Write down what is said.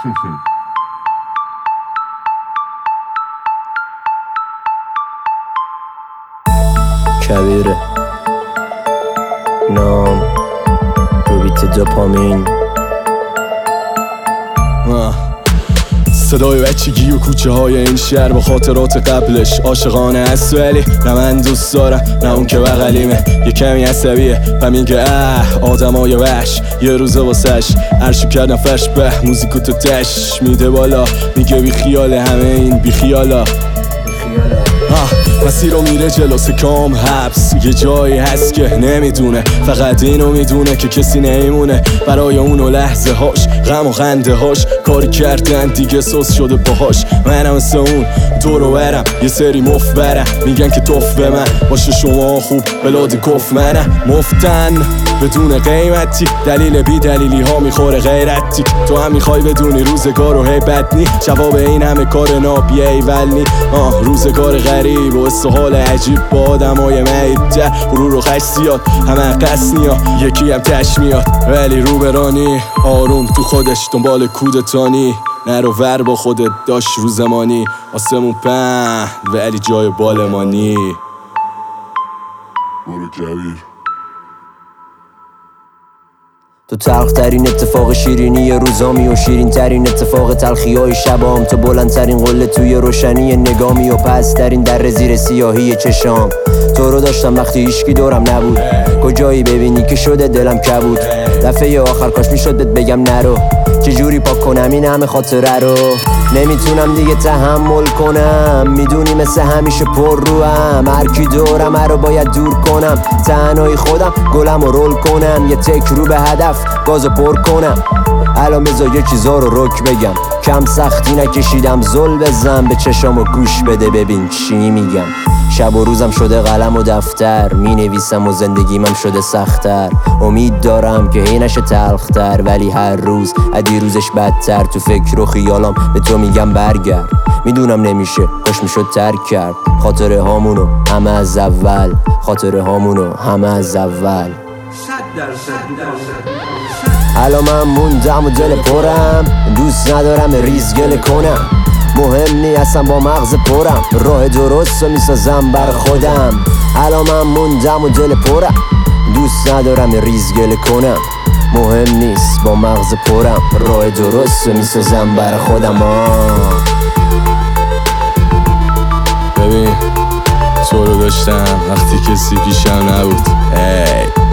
کبیره نام رو بیت دوپامین. صدای بچگی و کوچه های این شهر با خاطرات قبلش عاشقانه است، ولی نه من دوست دارم نه اون که بغلیمه. یه کمی عصبیه و میگه آدمای وحش، یه روزه واسش عرشو کردم فرش به موزیکو تو تش میده بالا، میگه بی خیاله همه این بی خیالا. مسیر رو میره جلو سکام حبس، یه جایی هست که نمیدونه، فقط اینو میدونه که کسی نمیمونه برای اونو لحظه هاش، غم و خنده هاش کاری کردن دیگه سوس شده باهاش. منم مثل اون دورو برم یه سری مفت برم، میگن که توف به من باشه شما خوب بلاد کف، منم مفتن بدون قیمتی، دلیل بی دلیلی ها میخوره غیرتی. تو هم میخوای بدونی روزگار و هیبت نی، جواب این همه کار نابیه ایول نی. روزگار غریب و استحال عجیب با آدمای مهیب‌تر، غرور و خشیات همه قصنی ها یکی هم تش میاد، ولی رو برانی آروم تو خودش دنبال کودتانی. نرو ور با خودت داشت رو زمانی، آسمون پهن ولی جای بالمانی. برو کبیر. تو تلخ ترین اتفاق شیرینی روزامی و شیرین ترین اتفاق تلخی های شبام، تو بلند ترین قله توی روشنی نگامی و پس ترین در زیر سیاهی چشام. تو رو داشتم وقتی هیچکی دورم نبود، کجایی ببینی که شده دلم کبود. دفعه آخر کاش میشد بهت بگم نرو، چجوری پاک کنم این همه خاطره رو. نمیتونم دیگه تحمل کنم، میدونی مثل همیشه پر روم، هر کی دورم رو باید دور کنم. تنهایی خودم گلم رو رول کنم، یه تک رو به هدف گازو پر کنم. الان بذار یه چیزا رو رک بگم، کم سختی نکشیدم زل بزن، به چشامو گوش بده ببین چی میگم. شب و روزم شده قلم و دفتر، می نویسم و زندگیمم شده سخت‌تر. امید دارم که هی نشه تلختر، ولی هر روز ادی روزش بدتر. تو فکر و خیالام به تو میگم برگرد، میدونم نمیشه کاش میشد ترک کرد. خاطره هامونو همه از اول، خاطره هامونو همه از اول. 100% الان من موندم و دل پرم، دوست ندارم ریزگله کنم. مهم نی اصلا با مغز پرم، راه درست رو میسازم بر خودم. الان من موندم و دل پرم، دوست ندارم ریزگله کنم. مهم نیست با مغز پرم، راه درست رو میسازم بر خودم. ببین تو رو داشتم وقتی کسی پیشم نبود.